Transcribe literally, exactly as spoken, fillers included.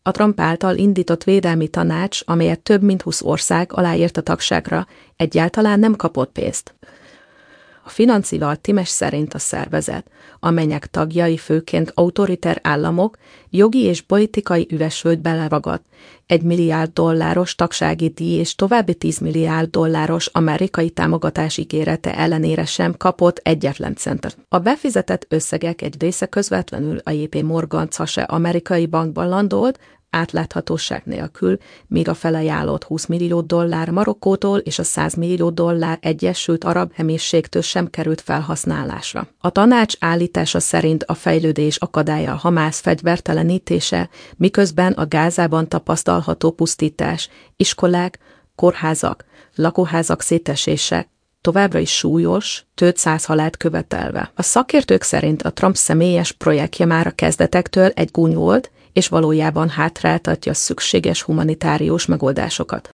A Trump által indított védelmi tanács, amelyet több mint húsz ország aláírt a tagságra, egyáltalán nem kapott pénzt. A financival Times szerint a szervezet, amelynek tagjai főként autoriter államok, jogi és politikai üvesvölgybe leragadt, egy milliárd dolláros tagsági díj és további tíz milliárd dolláros amerikai támogatás ígérete ellenére sem kapott egyetlen centet. A befizetett összegek egy része közvetlenül a jé pé Morgan Chase amerikai bankban landolt, átláthatóság nélkül, míg a felajánlott húsz millió dollár Marokkótól és a száz millió dollár Egyesült Arab Emírségtől sem került felhasználásra. A tanács állítása szerint a fejlődés akadálya a Hamász fegyvertelenítése, miközben a Gázában tapasztalható pusztítás, iskolák, kórházak, lakóházak szétesése továbbra is súlyos, több száz halált követelve. A szakértők szerint a Trump személyes projektje már a kezdetektől egy gúny volt, és valójában hátráltatja a szükséges humanitárius megoldásokat.